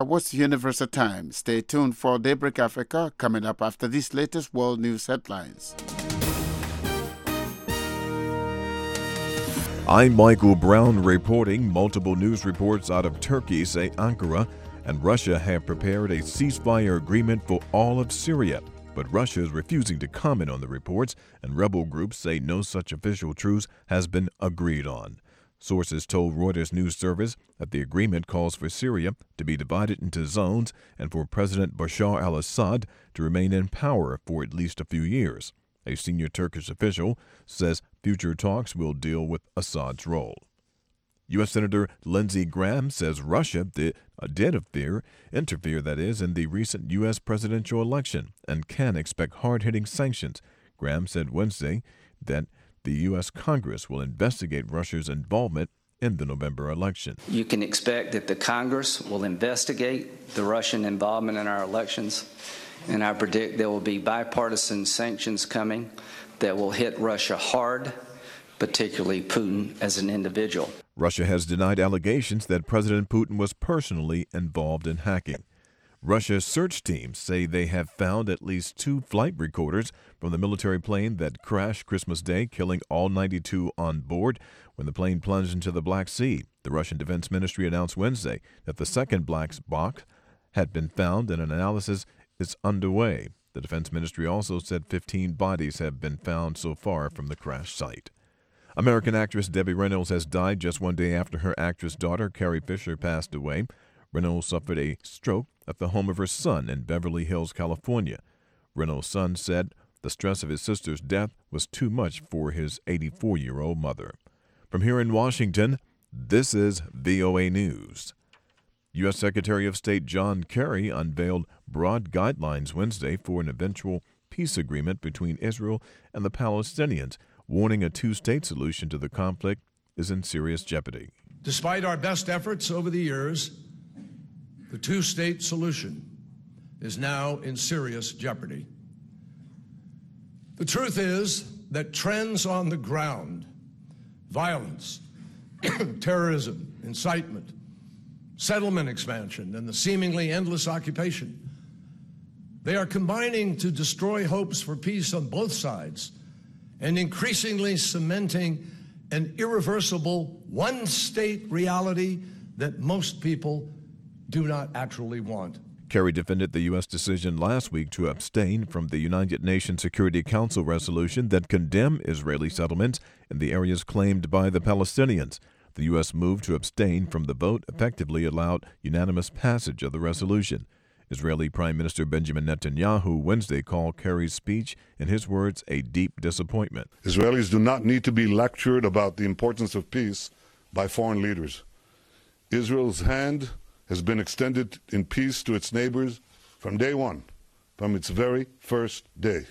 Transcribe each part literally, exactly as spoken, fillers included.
What's Universal Time? Stay tuned for Daybreak Africa coming up after these latest world news headlines. I'm Michael Brown reporting. Multiple news reports out of Turkey say Ankara and Russia have prepared a ceasefire agreement for all of Syria. But Russia is refusing to comment on the reports, and rebel groups say no such official truce has been agreed on. Sources told Reuters news service that the agreement calls for Syria to be divided into zones and for President Bashar al-Assad to remain in power for at least a few years. A senior Turkish official says future talks will deal with Assad's role. U S. Senator Lindsey Graham says Russia did, uh, did interfere, interfere, that is, in the recent U S presidential election and can expect hard-hitting sanctions. Graham said Wednesday that the U S. Congress will investigate Russia's involvement in the November election. You can expect that the Congress will investigate the Russian involvement in our elections, and I predict there will be bipartisan sanctions coming that will hit Russia hard, particularly Putin as an individual. Russia has denied allegations that President Putin was personally involved in hacking. Russia's search teams say they have found at least two flight recorders from the military plane that crashed Christmas Day, killing all ninety-two on board when the plane plunged into the Black Sea. The Russian Defense Ministry announced Wednesday that the second black box had been found and an analysis is underway. The Defense Ministry also said fifteen bodies have been found so far from the crash site. American actress Debbie Reynolds has died just one day after her actress daughter, Carrie Fisher, passed away. Reynolds suffered a stroke at the home of her son in Beverly Hills, California. Reynolds' son said the stress of his sister's death was too much for his eighty-four-year-old mother. From here in Washington, this is V O A News. U S. Secretary of State John Kerry unveiled broad guidelines Wednesday for an eventual peace agreement between Israel and the Palestinians, warning a two-state solution to the conflict is in serious jeopardy. Despite our best efforts over the years, the two-state solution is now in serious jeopardy. The truth is that trends on the ground, violence, terrorism, incitement, settlement expansion, and the seemingly endless occupation, they are combining to destroy hopes for peace on both sides and increasingly cementing an irreversible one-state reality that most people do not actually want. Kerry defended the U S decision last week to abstain from the United Nations Security Council resolution that condemned Israeli settlements in the areas claimed by the Palestinians. The U S move to abstain from the vote effectively allowed unanimous passage of the resolution. Israeli Prime Minister Benjamin Netanyahu Wednesday called Kerry's speech, in his words, a deep disappointment. Israelis do not need to be lectured about the importance of peace by foreign leaders. Israel's hand has been extended in peace to its neighbors from day one, from its very first day.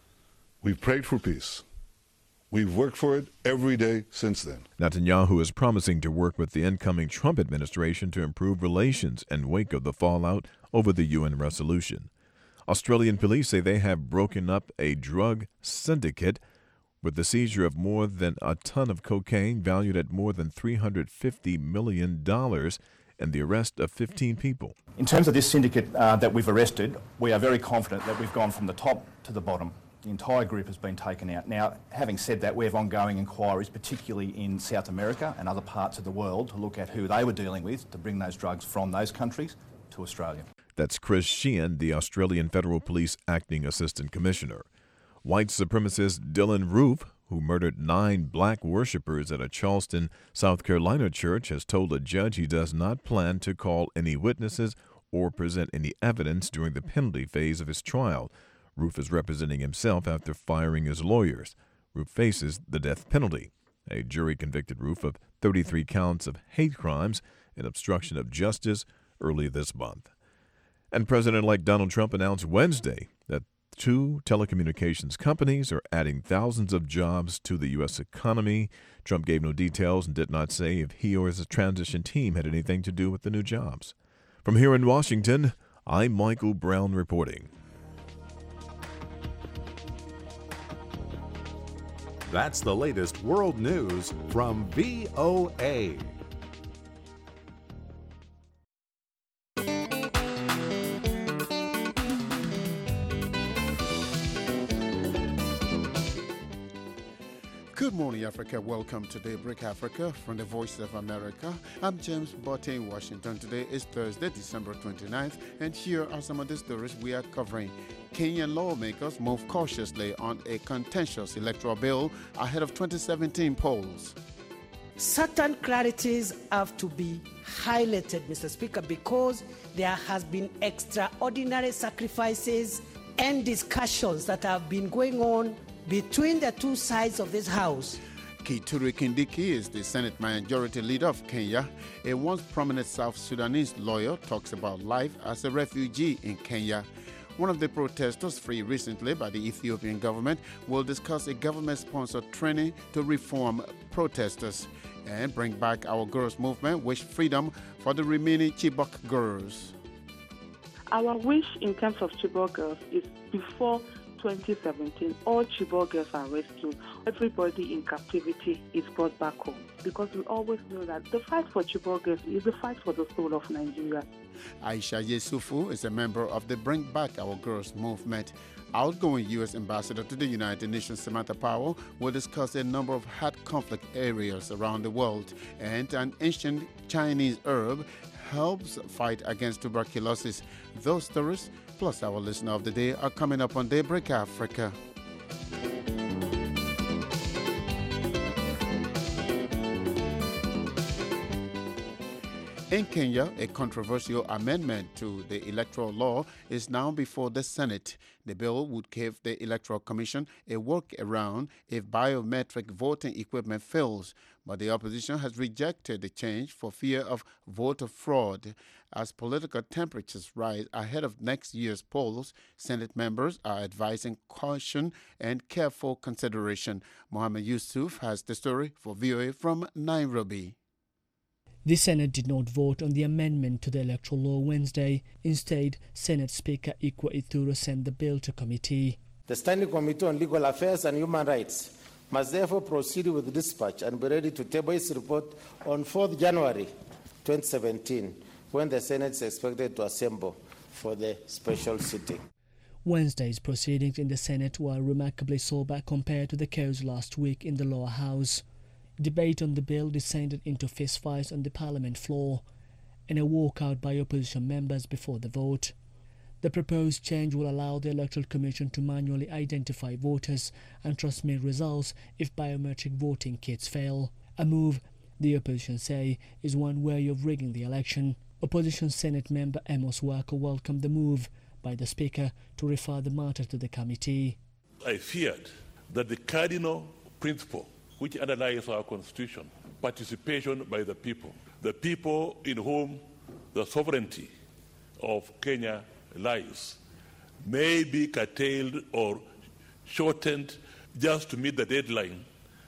We've prayed for peace. We've worked for it every day since then. Netanyahu is promising to work with the incoming Trump administration to improve relations in wake of the fallout over the U N resolution. Australian police say they have broken up a drug syndicate with the seizure of more than a ton of cocaine valued at more than three hundred fifty million dollars and the arrest of fifteen people. In terms of this syndicate uh, that we've arrested, we are very confident that we've gone from the top to the bottom. The entire group has been taken out. Now, having said that, we have ongoing inquiries, particularly in South America and other parts of the world, to look at who they were dealing with to bring those drugs from those countries to Australia. That's Chris Sheehan, the Australian Federal Police Acting Assistant Commissioner. White supremacist Dylan Roof, who murdered nine black worshippers at a Charleston, South Carolina church, has told a judge he does not plan to call any witnesses or present any evidence during the penalty phase of his trial. Roof is representing himself after firing his lawyers. Roof faces the death penalty. A jury convicted Roof of thirty-three counts of hate crimes and obstruction of justice early this month. And President-elect Donald Trump announced Wednesday that two telecommunications companies are adding thousands of jobs to the U S economy. Trump gave no details and did not say if he or his transition team had anything to do with the new jobs. From here in Washington, I'm Michael Brown reporting. That's the latest world news from V O A. Good morning, Africa. Welcome to Daybreak Africa from the Voice of America. I'm James Botte in Washington. Today is Thursday, December twenty-ninth, and here are some of the stories we are covering. Kenyan lawmakers move cautiously on a contentious electoral bill ahead of twenty seventeen polls. Certain clarities have to be highlighted, Mister Speaker, because there has been extraordinary sacrifices and discussions that have been going on between the two sides of this House. Kithure Kindiki is the Senate Majority Leader of Kenya. A once prominent South Sudanese lawyer talks about life as a refugee in Kenya. One of the protesters freed recently by the Ethiopian government will discuss a government-sponsored training to reform protesters and bring back our girls movement, wish freedom for the remaining Chibok girls. Our wish in terms of Chibok girls is before twenty seventeen, all Chibok girls are rescued. Everybody in captivity is brought back home, because we always know that the fight for Chibok girls is the fight for the soul of Nigeria. Aisha Yesufu is a member of the Bring Back Our Girls movement. Outgoing U S Ambassador to the United Nations Samantha Powell will discuss a number of hot conflict areas around the world, and an ancient Chinese herb helps fight against tuberculosis. Those stories, plus our listener of the day, are coming up on Daybreak Africa. In Kenya, a controversial amendment to the electoral law is now before the Senate. The bill would give the Electoral Commission a workaround if biometric voting equipment fails, but the opposition has rejected the change for fear of voter fraud. As political temperatures rise ahead of next year's polls, Senate members are advising caution and careful consideration. Mohammed Yusuf has the story for V O A from Nairobi. The Senate did not vote on the amendment to the electoral law Wednesday. Instead, Senate Speaker Ikwa Ithuru sent the bill to committee. The Standing Committee on Legal Affairs and Human Rights must therefore proceed with dispatch and be ready to table its report on fourth January twenty seventeen, when the Senate is expected to assemble for the special sitting. Wednesday's proceedings in the Senate were remarkably sober compared to the chaos last week in the lower house. Debate on the bill descended into fistfights on the parliament floor and a walkout by opposition members before the vote. The proposed change will allow the Electoral Commission to manually identify voters and transmit results if biometric voting kits fail. A move, the opposition say, is one way of rigging the election. Opposition Senate member Amos Wako welcomed the move by the Speaker to refer the matter to the committee. I feared that the cardinal principle which underlies our Constitution, participation by the people, the people in whom the sovereignty of Kenya lies, may be curtailed or shortened just to meet the deadline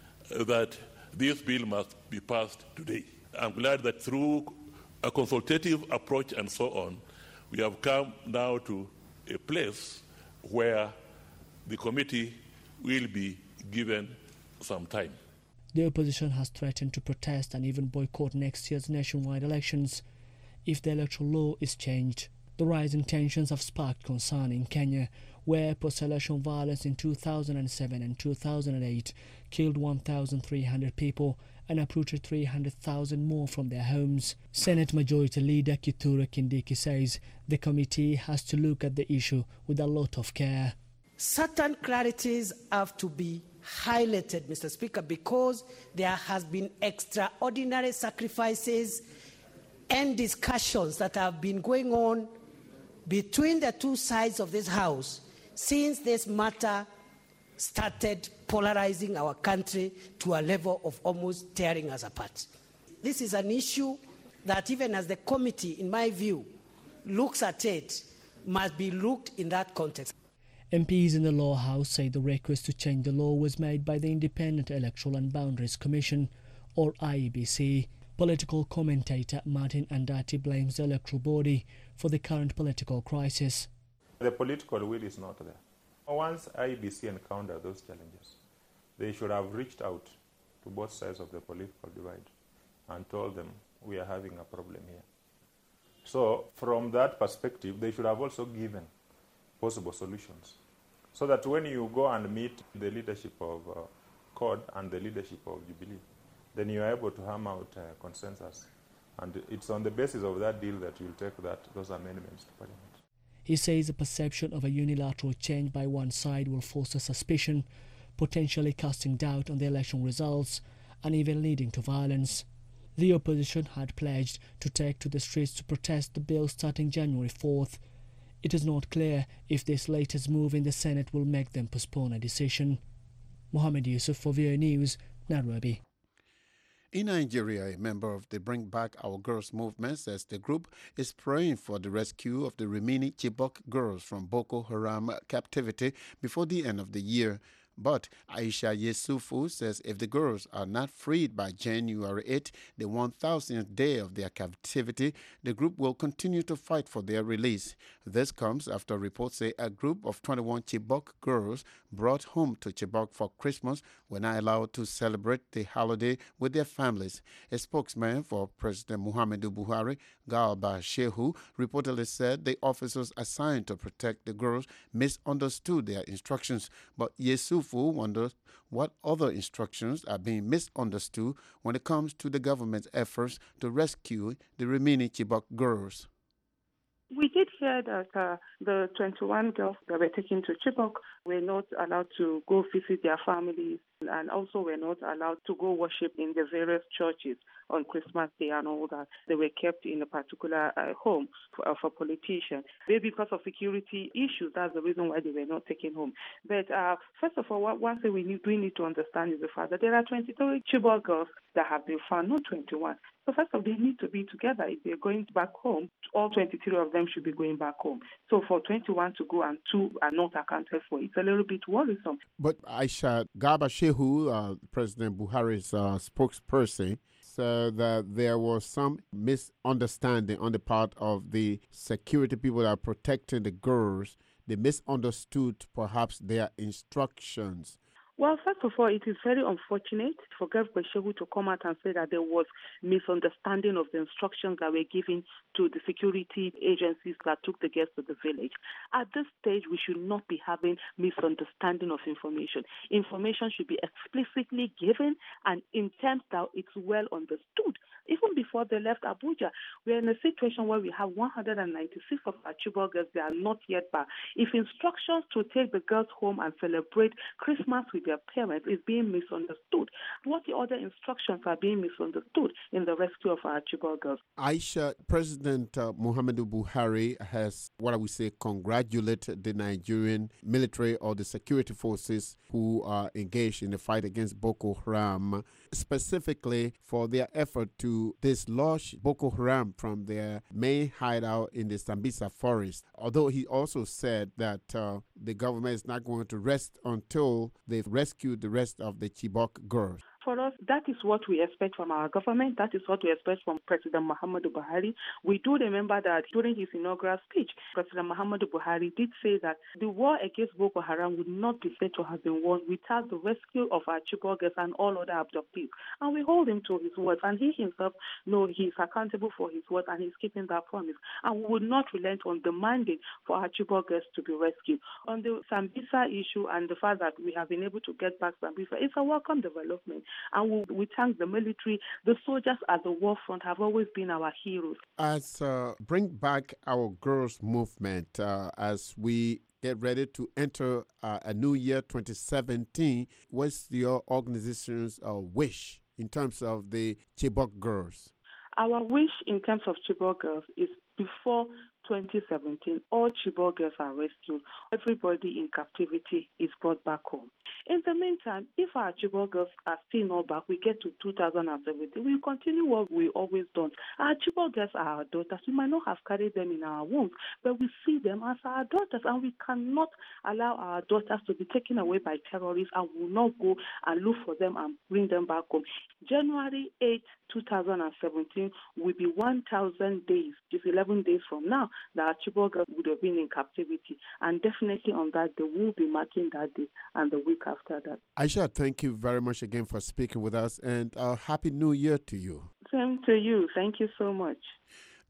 that this bill must be passed today. I'm glad that through a consultative approach and so on, we have come now to a place where the committee will be given some time. The opposition has threatened to protest and even boycott next year's nationwide elections if the electoral law is changed. The rising tensions have sparked concern in Kenya, where post-election violence in two thousand seven and two thousand eight killed one thousand three hundred people and uprooted three hundred thousand more from their homes. Senate Majority Leader Kithure Kindiki says the committee has to look at the issue with a lot of care. Certain clarities have to be highlighted, Mister Speaker, because there has been extraordinary sacrifices and discussions that have been going on between the two sides of this House since this matter started polarizing our country to a level of almost tearing us apart. This is an issue that, even as the committee, in my view, looks at it, must be looked in that context. M Ps in the Lower House say the request to change the law was made by the Independent Electoral and Boundaries Commission, or I E B C. Political commentator Martin Andati blames the electoral body for the current political crisis. The political will is not there. Once I E B C encountered those challenges, they should have reached out to both sides of the political divide and told them, we are having a problem here. So from that perspective, they should have also given possible solutions, so that when you go and meet the leadership of uh, CORD and the leadership of Jubilee, then you are able to hammer out uh, consensus. And it's on the basis of that deal that you'll take that, those amendments to Parliament. He says the perception of a unilateral change by one side will foster suspicion, potentially casting doubt on the election results and even leading to violence. The opposition had pledged to take to the streets to protest the bill starting January fourth. It is not clear if this latest move in the Senate will make them postpone a decision. Mohammed Yusuf for V O A News, Nairobi. In Nigeria, a member of the Bring Back Our Girls movement says the group is praying for the rescue of the remaining Chibok girls from Boko Haram captivity before the end of the year. But Aisha Yesufu says if the girls are not freed by January eighth, the one thousandth day of their captivity, the group will continue to fight for their release. This comes after reports say a group of twenty-one Chibok girls brought home to Chibok for Christmas were not allowed to celebrate the holiday with their families. A spokesman for President Muhammadu Buhari, Garba Shehu, reportedly said the officers assigned to protect the girls misunderstood their instructions, but Yesufu wonders what other instructions are being misunderstood when it comes to the government's efforts to rescue the remaining Chibok girls. We did hear that uh, the twenty-one girls that were taken to Chibok were not allowed to go visit their families, and also were not allowed to go worship in the various churches on Christmas Day and all that. They were kept in a particular uh, home for, uh, for politicians. Maybe because of security issues, that's the reason why they were not taken home. But uh, first of all, what, one thing we need, we need to understand is the fact that there are twenty-three Chibok girls that have been found, not twenty-one. So first of all, they need to be together. If they're going back home, all twenty-three of them should be going back home. So for twenty-one to go and two are not accounted for, it's a little bit worrisome. But Aisha, Garba Shehu, uh, President Buhari's uh, spokesperson, said that there was some misunderstanding on the part of the security people that are protecting the girls. They misunderstood perhaps their instructions. Well, first of all, it is very unfortunate for Garba Shehu to come out and say that there was misunderstanding of the instructions that were given to the security agencies that took the girls to the village. At this stage, we should not be having misunderstanding of information. Information should be explicitly given and in terms that it's well understood. Even before they left Abuja, we are in a situation where we have one hundred ninety-six of our Chibok girls that are not yet back. If instructions to take the girls home and celebrate Christmas with their parents is being misunderstood, what the other instructions are being misunderstood in the rescue of our Chibok girls? Aisha, President uh, Muhammadu Buhari has, what I would say, congratulated the Nigerian military or the security forces who are engaged in the fight against Boko Haram, specifically for their effort to dislodge Boko Haram from their main hideout in the Sambisa forest. Although he also said that uh, the government is not going to rest until they've rescued the rest of the Chibok girls. For us, that is what we expect from our government. That is what we expect from President Muhammadu Buhari. We do remember that during his inaugural speech, President Muhammadu Buhari did say that the war against Boko Haram would not be said to have been won without the rescue of our Chibok girls and all other abductees. And we hold him to his words. And he himself knows he is accountable for his words and he's keeping that promise. And we would not relent on demanding for our Chibok girls to be rescued. On the Sambisa issue and the fact that we have been able to get back Sambisa, it's a welcome development. And we, we thank the military. The soldiers at the war front have always been our heroes. As uh, Bring Back Our Girls movement, uh, as we get ready to enter uh, a new year, twenty seventeen, what's your organization's uh, wish in terms of the Chibok girls? Our wish in terms of Chibok girls is before twenty seventeen, all Chibok girls are rescued. Everybody in captivity is brought back home. In the meantime, if our Chibok girls are still not back, we get to two thousand seventeen, we continue what we always done. Our Chibok girls are our daughters. We might not have carried them in our wombs, but we see them as our daughters, and we cannot allow our daughters to be taken away by terrorists, and we will not go and look for them and bring them back home. January eighth, two thousand seventeen will be one thousand days, just eleven days from now, that our Chibok girls would have been in captivity. And definitely on that day, we will be marking that day and the week after that. Aisha, thank you very much again for speaking with us, and uh, Happy New Year to you. Same to you. Thank you so much.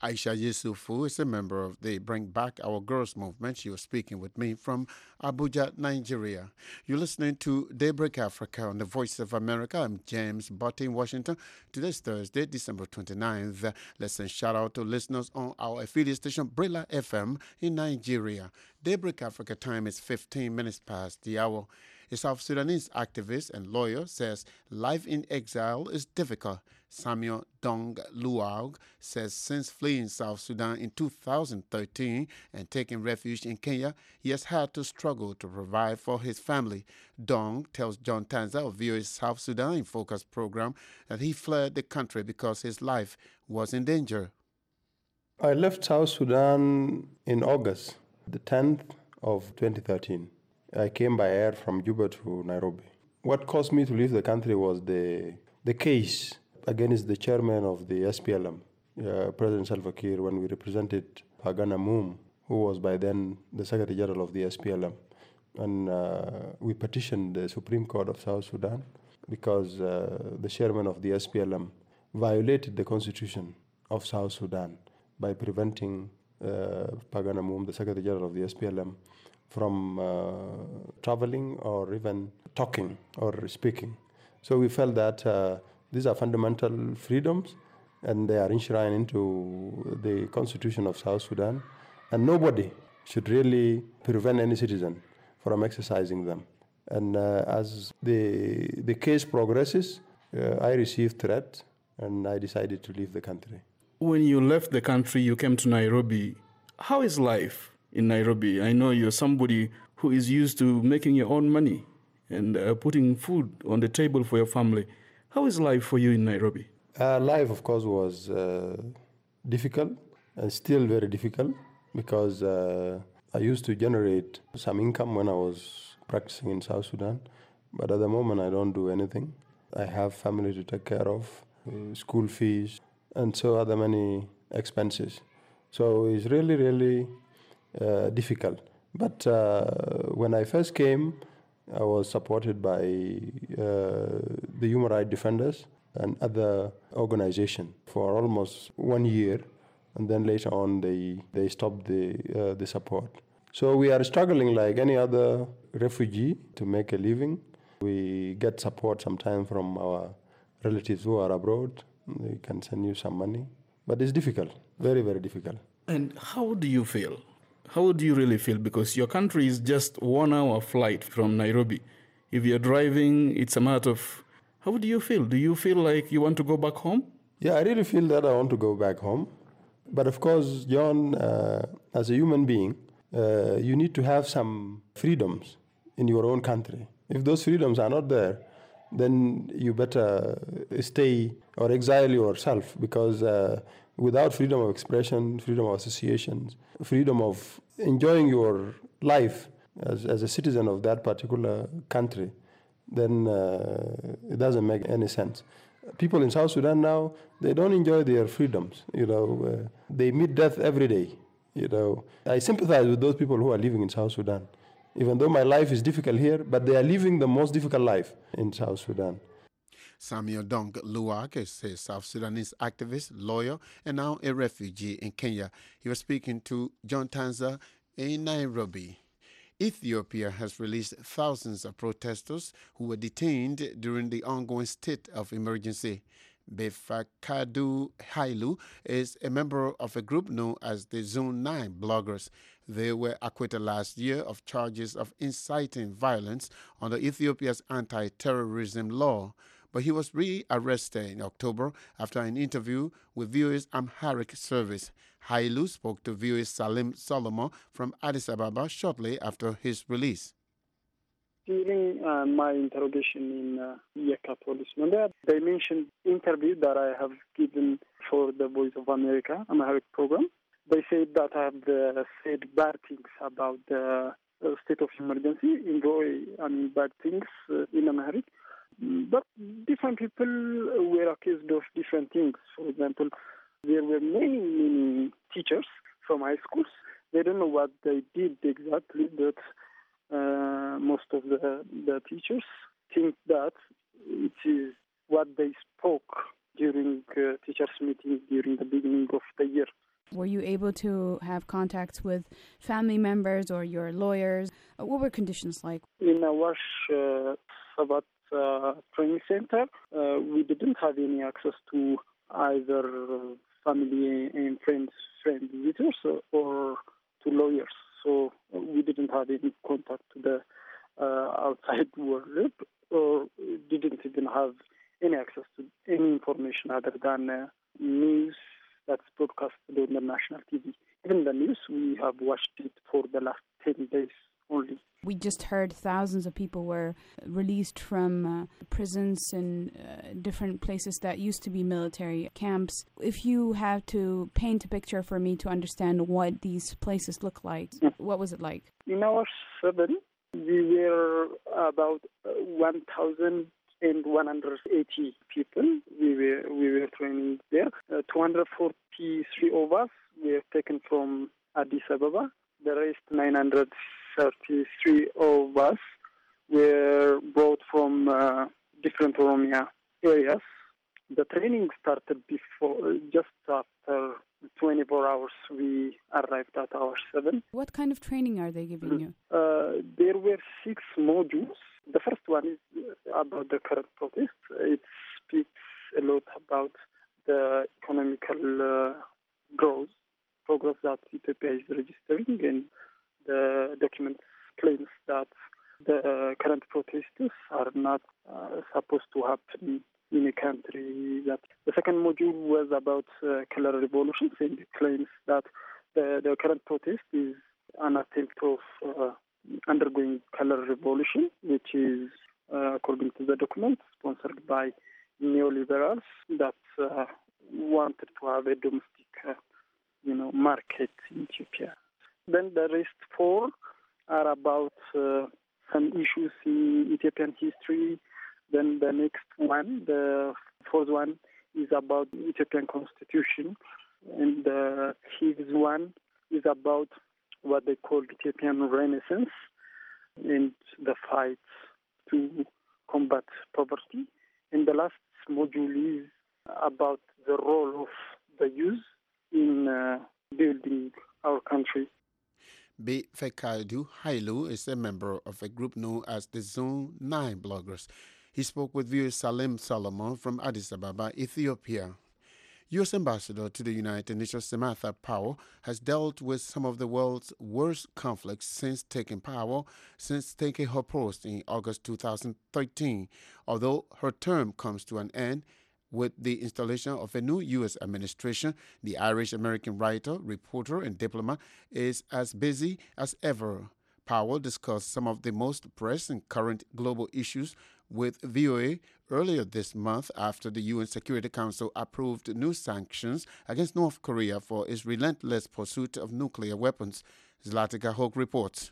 Aisha Yusufu is a member of the Bring Back Our Girls movement. She was speaking with me from Abuja, Nigeria. You're listening to Daybreak Africa on the Voice of America. I'm James Botti in Washington. Today's Thursday, December twenty-ninth. Let's send shout out to listeners on our affiliate station, Brilla F M in Nigeria. Daybreak Africa time is fifteen minutes past the hour. A South Sudanese activist and lawyer says life in exile is difficult. Samuel Dong Luaug says since fleeing South Sudan in two thousand thirteen and taking refuge in Kenya, he has had to struggle to provide for his family. Dong tells John Tanza of V O A's South Sudan in Focus program that he fled the country because his life was in danger. I left South Sudan in August, the tenth of twenty thirteen. I came by air from Juba to Nairobi. What caused me to leave the country was the the case against the chairman of the S P L M, uh, President Salva Kiir, when we represented Pagan Amum, who was by then the Secretary General of the S P L M. And uh, we petitioned the Supreme Court of South Sudan because uh, the chairman of the S P L M violated the constitution of South Sudan by preventing uh, Pagan Amum, the Secretary General of the S P L M, from uh, traveling or even talking or speaking. So we felt that uh, these are fundamental freedoms and they are enshrined into the Constitution of South Sudan, and nobody should really prevent any citizen from exercising them. And uh, as the, the case progresses, uh, I received threats and I decided to leave the country. When you left the country, you came to Nairobi. How is life in Nairobi? I know you're somebody who is used to making your own money and uh, putting food on the table for your family. How is life for you in Nairobi? Uh, life, of course, was uh, difficult and still very difficult because uh, I used to generate some income when I was practicing in South Sudan, but at the moment I don't do anything. I have family to take care of, uh, school fees, and so other many expenses. So it's really, really Uh, difficult. But uh, when I first came, I was supported by uh, the human rights defenders and other organizations for almost one year, and then later on they they stopped the uh, the support. So we are struggling like any other refugee to make a living. We get support sometimes from our relatives who are abroad. They can send you some money, but it's difficult, very, very difficult. And how do you feel? How do you really feel? Because your country is just one hour flight from Nairobi. If you're driving, it's a matter of, how do you feel? Do you feel like you want to go back home? Yeah, I really feel that I want to go back home. But of course, John, uh, as a human being, uh, you need to have some freedoms in your own country. If those freedoms are not there, then you better stay or exile yourself, because uh, without freedom of expression, freedom of associations, freedom of enjoying your life as, as a citizen of that particular country, then uh, it doesn't make any sense. People in South Sudan now, they don't enjoy their freedoms. You know, uh, they meet death every day. You know, I sympathize with those people who are living in South Sudan. Even though my life is difficult here, but they are living the most difficult life in South Sudan. Samuel Dong Luaug is a South Sudanese activist, lawyer, and now a refugee in Kenya. He was speaking to John Tanza in Nairobi. Ethiopia has released thousands of protesters who were detained during the ongoing state of emergency. Befakadu Hailu is a member of a group known as the Zone nine bloggers. They were acquitted last year of charges of inciting violence under Ethiopia's anti-terrorism law, but he was re-arrested in October after an interview with V O A's Amharic service. Hailu spoke to V O A's Salim Solomon from Addis Ababa shortly after his release. During uh, my interrogation in uh, Yeka police number, they mentioned interview that I have given for the Voice of America Amharic program. They said that I have uh, said bad things about the uh, state of emergency, enjoy I mean bad things uh, in Amharic. But different people were accused of different things. For example, there were many, many teachers from high schools. They don't know what they did exactly, but uh, most of the, the teachers think that it is what they spoke during uh, teachers' meeting during the beginning of the year. Were you able to have contacts with family members or your lawyers? What were conditions like? In our uh, Sabat uh, training center, uh, we didn't have any access to either family and friends, friend visitors or to lawyers. So we didn't have any contact to the uh, outside world, or didn't even have any access to any information other than uh, news that's broadcasted on the national T V. Even the news, we have watched it for the last ten days only. We just heard thousands of people were released from uh, prisons in uh, different places that used to be military camps. If you have to paint a picture for me to understand what these places look like, what was it like? In our seven, we were about one thousand one hundred eighty people. We were we were training there. Uh, two hundred forty-three of us were taken from Addis Ababa. The rest, nine hundred thirty-three of us, were brought from uh, different Oromia areas. The training started before, just after twenty-four hours. We arrived at our seven. What kind of training are they giving you? Uh, there were six modules. The first one is about the current protest. It speaks a lot about the economical uh, growth, progress that Ethiopia is registering, and the document claims that the current protests are not uh, supposed to happen in a country. That the second module was about uh, color revolutions, and it claims that the, the current protest is an attempt of uh, undergoing color revolution, which is, uh, according to the document, sponsored by neoliberals that uh, wanted to have a domestic, uh, you know, market in Ethiopia. Then the rest four are about uh, some issues in Ethiopian history. Then the next one, the fourth one, is about the Ethiopian constitution, and the fifth one is about what they call Ethiopian Renaissance and the fight to combat poverty. And the last module is about the role of the youth in uh, building our country. B. Fekadu Hailu is a member of a group known as the Zone nine Bloggers. He spoke with viewer Salim Solomon from Addis Ababa, Ethiopia. U S Ambassador to the United Nations Samantha Power has dealt with some of the world's worst conflicts since taking power, since taking her post in August two thousand thirteen. Although her term comes to an end with the installation of a new U S administration, the Irish-American writer, reporter, and diplomat is as busy as ever. Powell discussed some of the most pressing current global issues with V O A earlier this month after the U N Security Council approved new sanctions against North Korea for its relentless pursuit of nuclear weapons. Zlatica Hogue reports.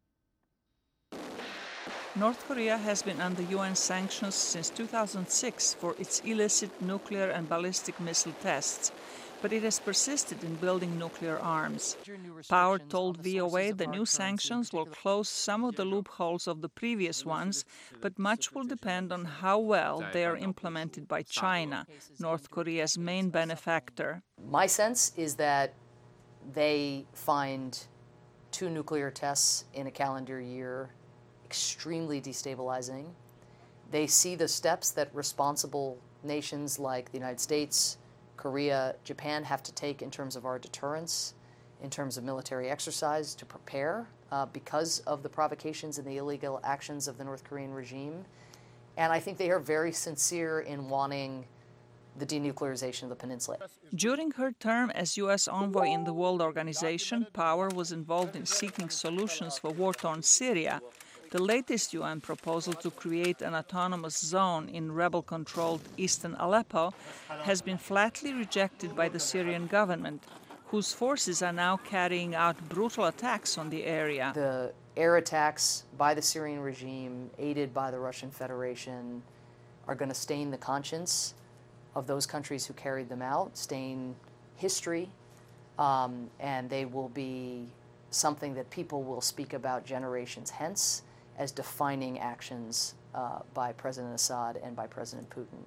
North Korea has been under U N sanctions since two thousand six for its illicit nuclear and ballistic missile tests, but it has persisted in building nuclear arms. Power told V O A the new sanctions will close some of the loopholes of the previous ones, but much will depend on how well they are implemented by China, North Korea's main benefactor. My sense is that they find two nuclear tests in a calendar year extremely destabilizing. They see the steps that responsible nations like the United States, Korea, Japan have to take in terms of our deterrence, in terms of military exercise to prepare uh, because of the provocations and the illegal actions of the North Korean regime. And I think they are very sincere in wanting the denuclearization of the peninsula. During her term as U S envoy in the World Organization, Power was involved in seeking solutions for war-torn Syria. The latest U N proposal to create an autonomous zone in rebel-controlled eastern Aleppo has been flatly rejected by the Syrian government, whose forces are now carrying out brutal attacks on the area. The air attacks by the Syrian regime, aided by the Russian Federation, are going to stain the conscience of those countries who carried them out, stain history, um, and they will be something that people will speak about generations hence as defining actions uh, by President Assad and by President Putin.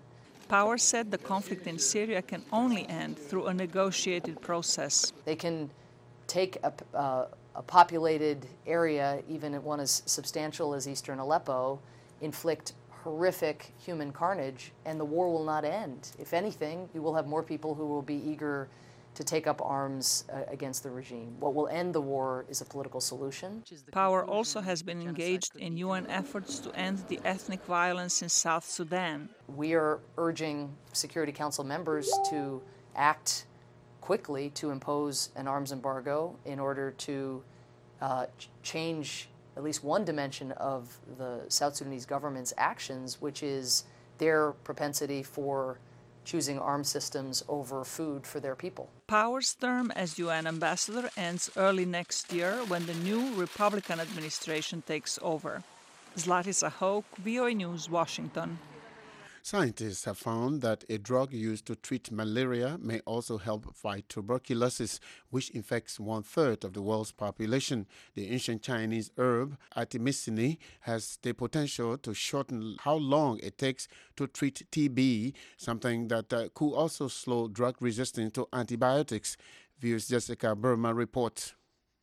Power said the conflict in Syria can only end through a negotiated process. They can take a, uh, a populated area, even one as substantial as eastern Aleppo, inflict horrific human carnage, and the war will not end. If anything, you will have more people who will be eager to take up arms uh, against the regime. What will end the war is a political solution. Power also has been engaged in U N efforts to end the ethnic violence in South Sudan. We are urging Security Council members to act quickly to impose an arms embargo in order to uh, ch- change at least one dimension of the South Sudanese government's actions, which is their propensity for choosing arms systems over food for their people. Power's term as U N ambassador ends early next year when the new Republican administration takes over. Zlatisa Hoke, V O A News, Washington. Scientists have found that a drug used to treat malaria may also help fight tuberculosis, which infects one-third of the world's population. The ancient Chinese herb artemisinin has the potential to shorten how long it takes to treat T B, something that uh, could also slow drug resistance to antibiotics. Views Jessica Burma reports.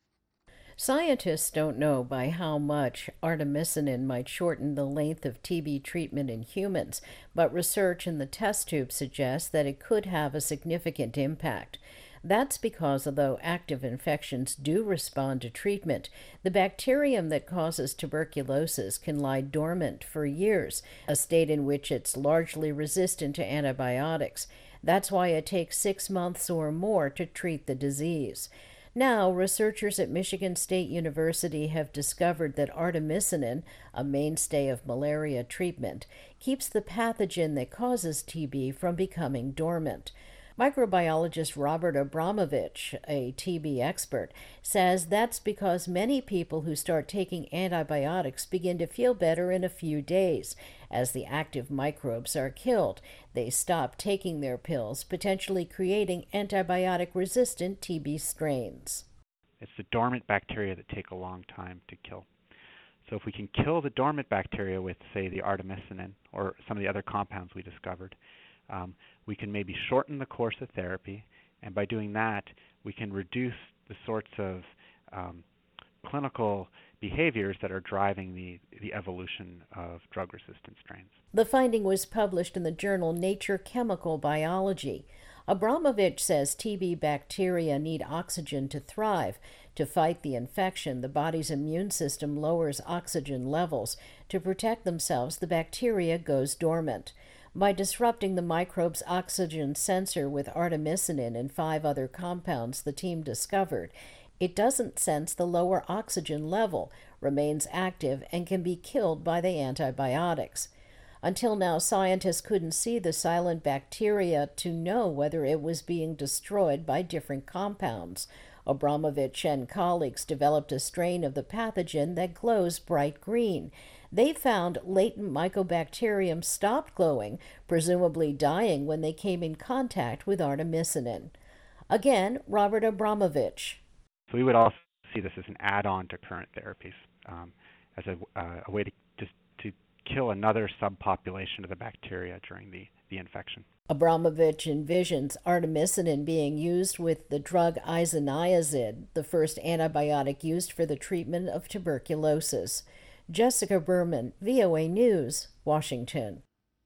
Scientists don't know by how much artemisinin might shorten the length of T B treatment in humans, but research in the test tube suggests that it could have a significant impact. That's because although active infections do respond to treatment, the bacterium that causes tuberculosis can lie dormant for years, a state in which it's largely resistant to antibiotics. That's why it takes six months or more to treat the disease. Now, researchers at Michigan State University have discovered that artemisinin, a mainstay of malaria treatment, keeps the pathogen that causes T B from becoming dormant. Microbiologist Robert Abramovich, a T B expert, says that's because many people who start taking antibiotics begin to feel better in a few days. As the active microbes are killed, they stop taking their pills, potentially creating antibiotic-resistant T B strains. It's the dormant bacteria that take a long time to kill. So if we can kill the dormant bacteria with, say, the artemisinin or some of the other compounds we discovered, um, we can maybe shorten the course of therapy, and by doing that, we can reduce the sorts of um, clinical behaviors that are driving the, the evolution of drug-resistant strains. The finding was published in the journal Nature Chemical Biology. Abramovich says T B bacteria need oxygen to thrive. To fight the infection, the body's immune system lowers oxygen levels. To protect themselves, the bacteria goes dormant. By disrupting the microbe's oxygen sensor with artemisinin and five other compounds the team discovered, it doesn't sense the lower oxygen level, remains active, and can be killed by the antibiotics. Until now, scientists couldn't see the silent bacteria to know whether it was being destroyed by different compounds. Abramovich and colleagues developed a strain of the pathogen that glows bright green. They found latent mycobacterium stopped glowing, presumably dying when they came in contact with artemisinin. Again, Robert Abramovich. So we would also see this as an add-on to current therapies, um, as a, uh, a way to just to kill another subpopulation of the bacteria during the, the infection. Abramovich envisions artemisinin being used with the drug isoniazid, the first antibiotic used for the treatment of tuberculosis. Jessica Berman, V O A News, Washington.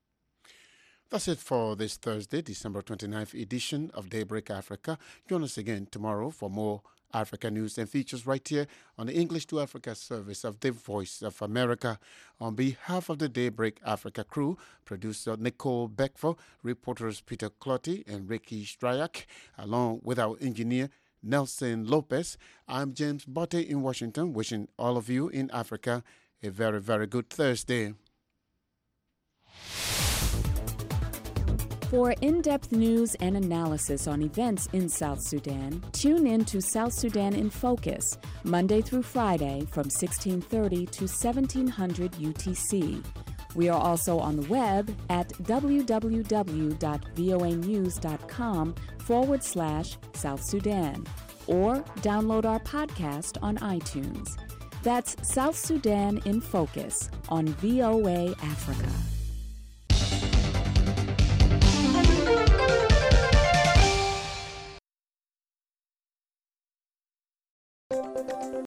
That's it for this Thursday, December twenty-ninth edition of Daybreak Africa. Join us again tomorrow for more Africa news and features right here on the English to Africa service of the Voice of America. On behalf of the Daybreak Africa crew, producer Nicole Beckford, reporters Peter Clotty and Ricky Stryak, along with our engineer Nelson Lopez, I'm James Botte in Washington, wishing all of you in Africa a very, very good Thursday. For in-depth news and analysis on events in South Sudan, tune in to South Sudan in Focus, Monday through Friday from sixteen thirty to seventeen hundred U T C. We are also on the web at www.voanews.com forward slash South Sudan, or download our podcast on iTunes. That's South Sudan in Focus on V O A Africa.